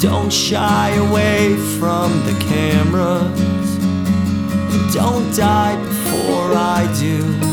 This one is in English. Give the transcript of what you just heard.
Don't shy away from the cameras. Don't die before I do.